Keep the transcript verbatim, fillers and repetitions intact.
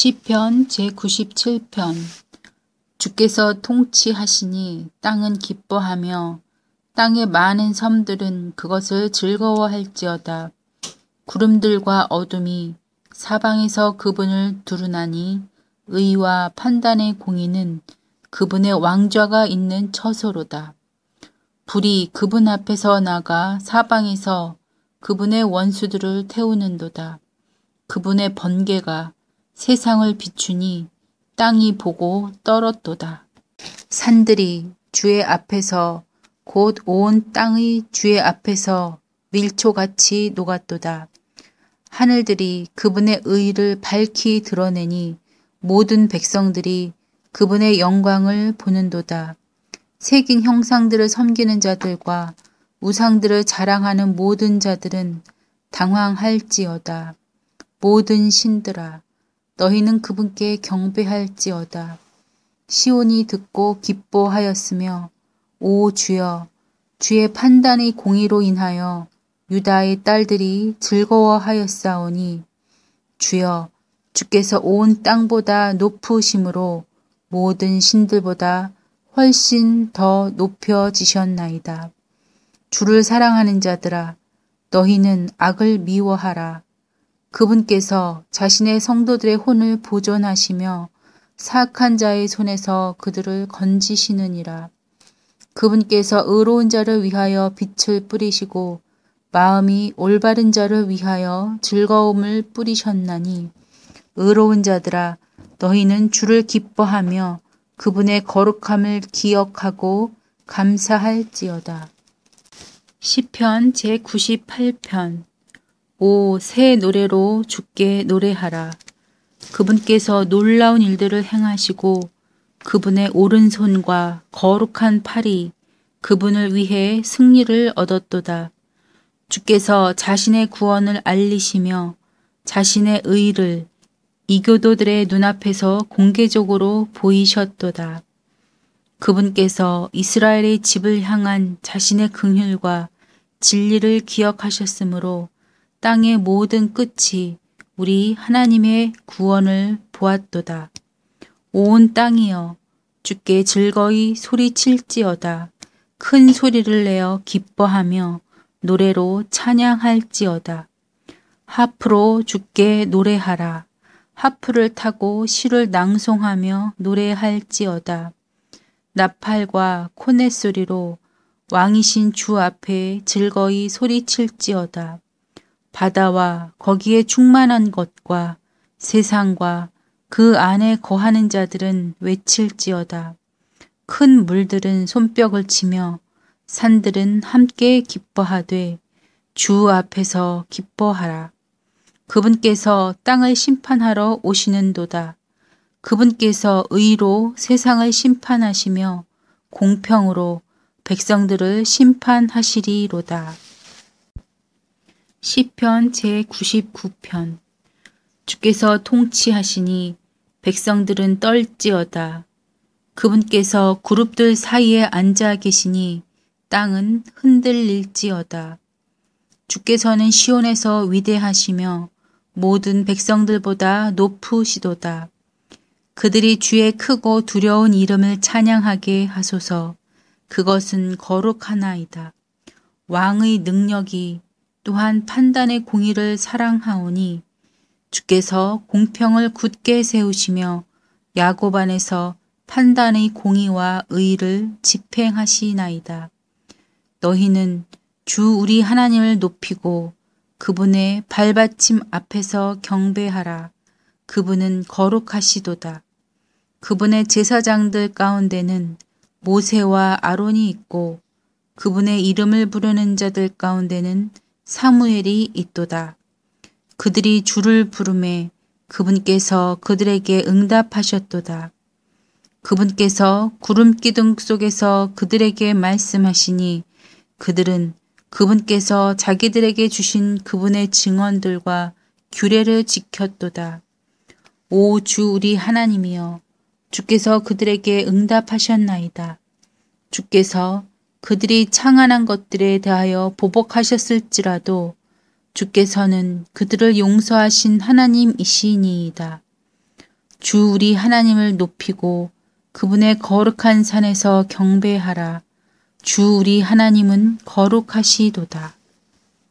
시편 제구십칠 편. 주께서 통치하시니 땅은 기뻐하며 땅의 많은 섬들은 그것을 즐거워할지어다. 구름들과 어둠이 사방에서 그분을 두루나니 의와 판단의 공의는 그분의 왕좌가 있는 처소로다. 불이 그분 앞에서 나가 사방에서 그분의 원수들을 태우는도다. 그분의 번개가 세상을 비추니 땅이 보고 떨었도다. 산들이 주의 앞에서 곧 온 땅의 주의 앞에서 밀초같이 녹았도다. 하늘들이 그분의 의를 밝히 드러내니 모든 백성들이 그분의 영광을 보는도다. 새긴 형상들을 섬기는 자들과 우상들을 자랑하는 모든 자들은 당황할지어다. 모든 신들아, 너희는 그분께 경배할지어다. 시온이 듣고 기뻐하였으며 오 주여, 주의 판단의 공의로 인하여 유다의 딸들이 즐거워하였사오니 주여, 주께서 온 땅보다 높으심으로 모든 신들보다 훨씬 더 높여지셨나이다. 주를 사랑하는 자들아, 너희는 악을 미워하라. 그분께서 자신의 성도들의 혼을 보존하시며 사악한 자의 손에서 그들을 건지시느니라. 그분께서 의로운 자를 위하여 빛을 뿌리시고 마음이 올바른 자를 위하여 즐거움을 뿌리셨나니 의로운 자들아, 너희는 주를 기뻐하며 그분의 거룩함을 기억하고 감사할지어다. 시편 제구십팔 편. 오, 새 노래로 주께 노래하라. 그분께서 놀라운 일들을 행하시고 그분의 오른손과 거룩한 팔이 그분을 위해 승리를 얻었도다. 주께서 자신의 구원을 알리시며 자신의 의를 이교도들의 눈앞에서 공개적으로 보이셨도다. 그분께서 이스라엘의 집을 향한 자신의 긍휼과 진리를 기억하셨으므로 땅의 모든 끝이 우리 하나님의 구원을 보았도다. 온 땅이여, 주께 즐거이 소리칠지어다. 큰 소리를 내어 기뻐하며 노래로 찬양할지어다. 하프로 주께 노래하라. 하프를 타고 시를 낭송하며 노래할지어다. 나팔과 코넷 소리로 왕이신 주 앞에 즐거이 소리칠지어다. 바다와 거기에 충만한 것과 세상과 그 안에 거하는 자들은 외칠지어다. 큰 물들은 손뼉을 치며 산들은 함께 기뻐하되 주 앞에서 기뻐하라. 그분께서 땅을 심판하러 오시는도다. 그분께서 의로 세상을 심판하시며 공평으로 백성들을 심판하시리로다. 시편 제구십구 편. 주께서 통치하시니 백성들은 떨지어다. 그분께서 그룹들 사이에 앉아 계시니 땅은 흔들릴지어다. 주께서는 시온에서 위대하시며 모든 백성들보다 높으시도다. 그들이 주의 크고 두려운 이름을 찬양하게 하소서. 그것은 거룩하나이다. 왕의 능력이 또한 판단의 공의를 사랑하오니 주께서 공평을 굳게 세우시며 야곱 안에서 판단의 공의와 의를 집행하시나이다. 너희는 주 우리 하나님을 높이고 그분의 발받침 앞에서 경배하라. 그분은 거룩하시도다. 그분의 제사장들 가운데는 모세와 아론이 있고 그분의 이름을 부르는 자들 가운데는 사무엘이 있도다. 그들이 주를 부르매 그분께서 그들에게 응답하셨도다. 그분께서 구름 기둥 속에서 그들에게 말씀하시니 그들은 그분께서 자기들에게 주신 그분의 증언들과 규례를 지켰도다. 오 주 우리 하나님이여, 주께서 그들에게 응답하셨나이다. 주께서 그들이 창안한 것들에 대하여 보복하셨을지라도 주께서는 그들을 용서하신 하나님이시니이다. 주 우리 하나님을 높이고 그분의 거룩한 산에서 경배하라. 주 우리 하나님은 거룩하시도다.